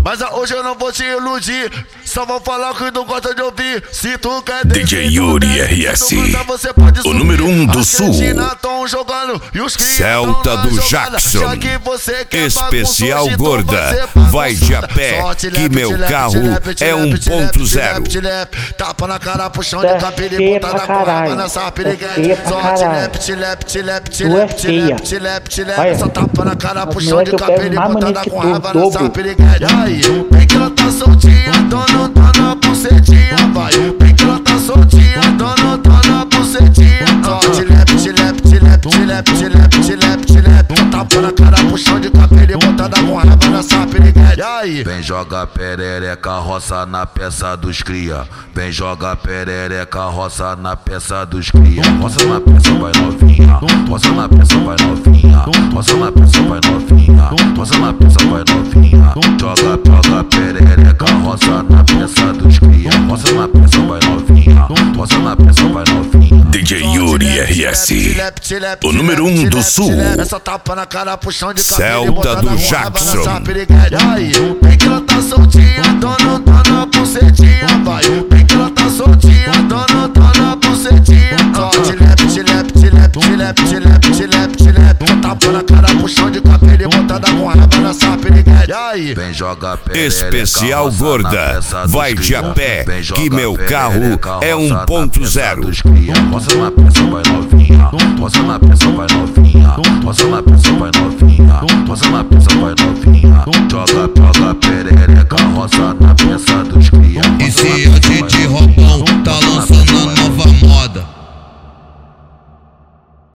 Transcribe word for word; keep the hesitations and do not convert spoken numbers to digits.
Mas hoje eu não vou te iludir, só vou falar o que tu gosta de ouvir. Se tu quer D J Yuri R S, o número um do sul. Celta do Jackson, especial gorda, vai de a pé, que meu carro é um ponto zero. Tapa na cara, puxão de cabelo e botada com raiva nessa piriguete. Só tilep, tilep, tilep, tilep, tilep, tilep, tilep. Essa tapa na cara, puxão de cabelo e botada com raiva nessa piriguete. Aí, bem que ela tá soltinha, dono, dona, bucetinha. Vai, bem que ela tá soltinha, dono, dona, bucetinha. Só tilep, tilep, tilep, tilep, tilep, tilep, tilep. Tapa na cara, puxão de cabelo e botada com raiva nessa piriguete. Aí, vem joga perereca, roça na peça dos cria. Vem joga perereca, roça na peça dos cria. Roça na peça, vai novinha. Roça na peça, vai novinha. Roça na peça, vai novinha. Roça na peça, vai novinha. Joga, joga perereca, roça na peça dos cria. Roça na peça, vai novinha. Roça na peça, vai novinha. D J Yuri R S, o número um do sul. Essa tapa na cara, puxão de Celta do Jackson. Aí, bem que ela tá soltinha, dono, dona, bucetinha. Vai, bem que ela tá soltinha, dono, dona, bucetinha. Ó, tilep, tilep, tilep, tilep, tilep, tilep, tilep. Tapa na cara, puxão de cabelo e botada com raiva nessa piriguete. Aí, vem joga especial gorda, vai de a pé, que meu carro é um ponto zero. Roça na peça, vai novinha. Roça na peça, vai novinha. Roça na peça, vai novinha.